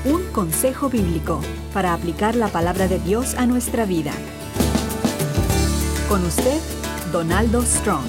Un consejo bíblico para aplicar la palabra de Dios a nuestra vida. Con usted, Donaldo Strong.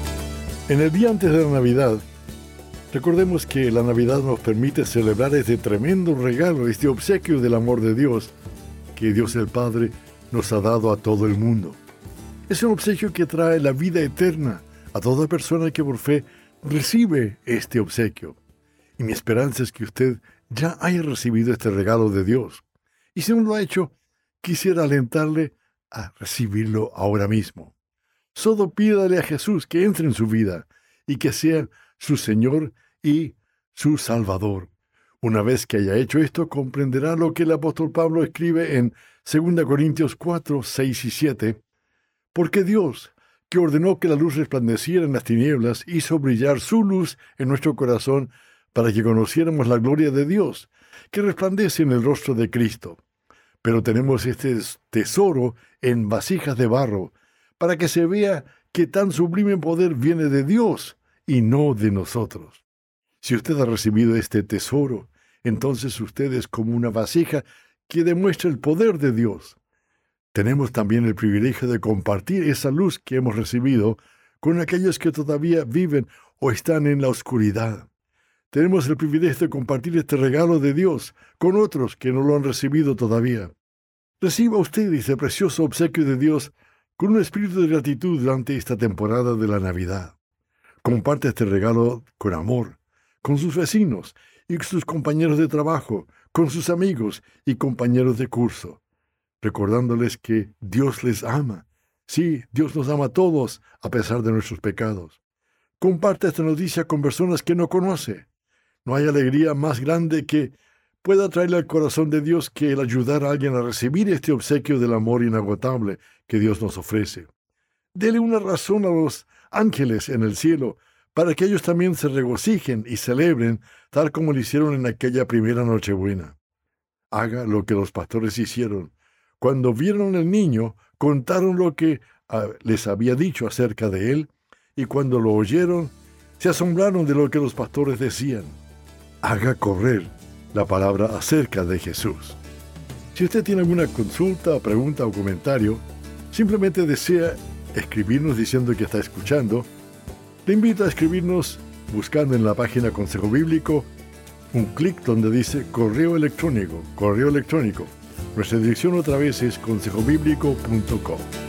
En el día antes de la Navidad, recordemos que la Navidad nos permite celebrar este tremendo regalo, este obsequio del amor de Dios, que Dios el Padre nos ha dado a todo el mundo. Es un obsequio que trae la vida eterna a toda persona que por fe recibe este obsequio. Y mi esperanza es que usted ya haya recibido este regalo de Dios. Y si no lo ha hecho, quisiera alentarle a recibirlo ahora mismo. Solo pídale a Jesús que entre en su vida y que sea su Señor y su Salvador. Una vez que haya hecho esto, comprenderá lo que el apóstol Pablo escribe en 2 Corintios 4, 6 y 7. Porque Dios, que ordenó que la luz resplandeciera en las tinieblas, hizo brillar su luz en nuestro corazón para que conociéramos la gloria de Dios, que resplandece en el rostro de Cristo. Pero tenemos este tesoro en vasijas de barro, para que se vea que tan sublime poder viene de Dios y no de nosotros. Si usted ha recibido este tesoro, entonces usted es como una vasija que demuestra el poder de Dios. Tenemos también el privilegio de compartir esa luz que hemos recibido con aquellos que todavía viven o están en la oscuridad. Tenemos el privilegio de compartir este regalo de Dios con otros que no lo han recibido todavía. Reciba usted este precioso obsequio de Dios con un espíritu de gratitud durante esta temporada de la Navidad. Comparte este regalo con amor, con sus vecinos y con sus compañeros de trabajo, con sus amigos y compañeros de curso, recordándoles que Dios les ama. Sí, Dios nos ama a todos a pesar de nuestros pecados. Comparte esta noticia con personas que no conoce. No hay alegría más grande que pueda traerle al corazón de Dios que el ayudar a alguien a recibir este obsequio del amor inagotable que Dios nos ofrece. Dele una razón a los ángeles en el cielo para que ellos también se regocijen y celebren tal como lo hicieron en aquella primera Nochebuena. Haga lo que los pastores hicieron. Cuando vieron al niño, contaron lo que les había dicho acerca de él, y cuando lo oyeron, se asombraron de lo que los pastores decían. Haga correr la palabra acerca de Jesús. Si usted tiene alguna consulta, pregunta o comentario, simplemente desea escribirnos diciendo que está escuchando, le invito a escribirnos buscando en la página Consejo Bíblico un clic donde dice correo electrónico. Nuestra dirección otra vez es consejobiblico.com.